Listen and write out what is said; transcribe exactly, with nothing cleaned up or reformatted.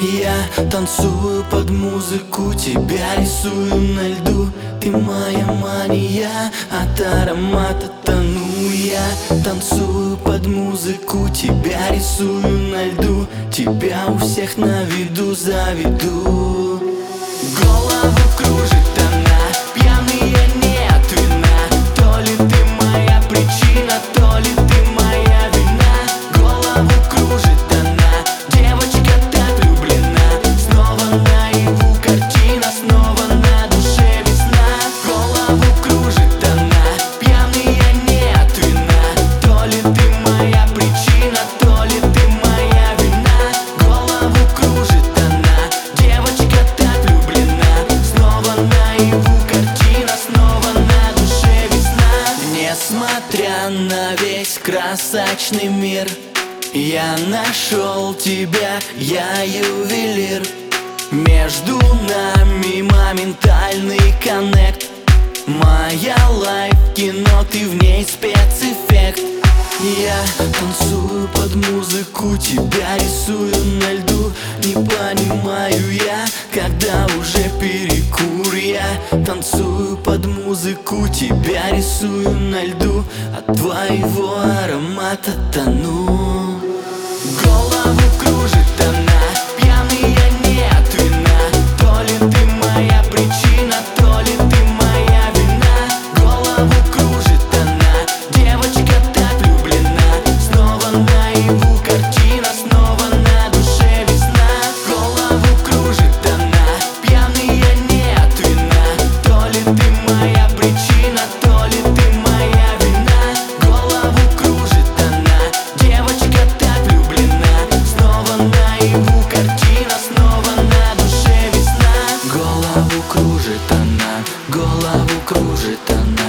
Я танцую под музыку, тебя рисую на льду. Ты моя мания, от аромата тону. Я танцую под музыку, тебя рисую на льду. Тебя у всех на виду заведу. Голову кружит она, пьяные нет вина. То ли ты моя причина, то ли ты моя вина. Голову кружит она, девочка так влюблена. Снова наяву картина, снова на душе весна. Голову кружит она, пьяные нет вина. То ли ты моя причина, то ли ты моя вина. Голову кружит она, девочка так влюблена. Снова наяву картина, снова на душе весна. Несмотря на весь красочный мир, я нашел тебя, я ювелир. Между нами моментальный коннект. Моя лайф кино, ты в ней спецэффект. Я танцую под музыку, тебя рисую на льду. Не понимаю я, когда уже перекур. Я танцую под музыку, тебя рисую на льду. От твоего аромата тону. Голову кружит она, пьяные нет вина. То ли ты моя причина, то ли ты моя вина. Голову кружит она, девочка так влюблена. Снова наяву картина, снова на душе весна. Голову кружит она, пьяные нет вина. То ли ты моя причина, то ли ты моя вина. Голову кружит она, девочка так влюблена. Снова наяву картина, снова на душе весна. Голову кружит она, голову кружит она.